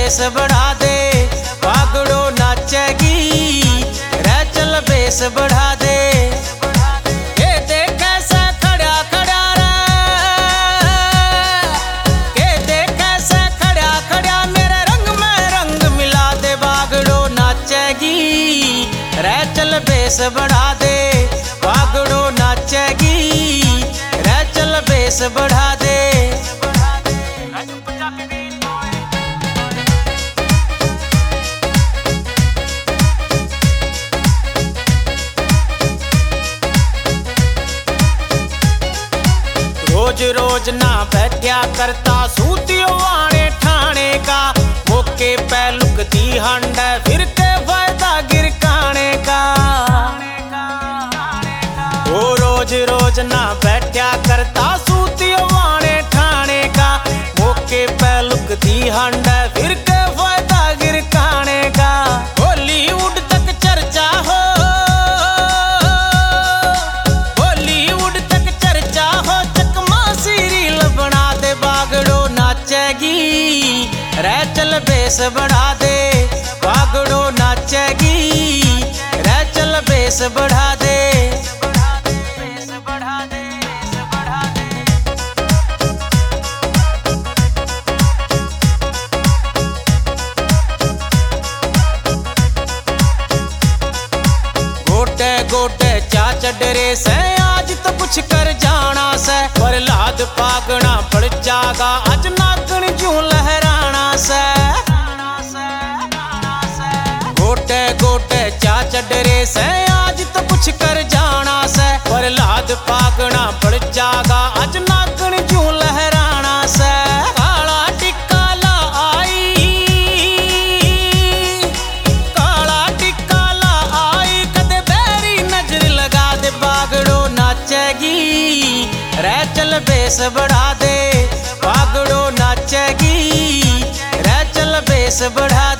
Base बढ़ा दे, पागड़ो नाचेगी, रह चल बेस बढ़ा दे। ये देख कैसे खड़ा खड़ा रे, ये देख कैसे खड़ा खड़ा, मेरे रंग में रंग मिला दे, पागड़ो नाचेगी, रह चल बेस बढ़ा दे, पागड़ो नाचेगी, रह चल बेस बढ़ा दे। रोज रोज ना बैठा करता सूतियो आने ठाणे का, मौके पे लुकती हंड फिर के फायदा गिरकाने का। वो रोज रोज ना बैठा करता सूतियो आने ठाणे का, मौके पे लुकती हंड फिर के फायदा गिरकाने का। बॉलीवुड तक चर्चा हो, बॉलीवुड तक चर्चा हो, सीरियल बना दे, पागड़ो नाचेगी, रह चल बेस बढ़ा दे, पागड़ो नाचेगी, रह चल बेस बढ़ा दे। गोटे गोटे चाचा डरे से आज तो कुछ कर जाना से, प्रहलाद पागना पड़ जागा आज नागन क्यों लहराना से। गोटे गोटे चाचा डरे से आज तो कुछ कर जाना से, प्रहलाद पागना पड़ जागा आज नागन क्यों लहराना से। काला टिक्का ला आई, काला टिक्का ला आई, कदे बैरी नजर लगा दे, पागड़ो नाचेगी, रह चल बेस बढ़ा दे, पागड़ो नाचेगी, रह चल बेस बढ़ा दे।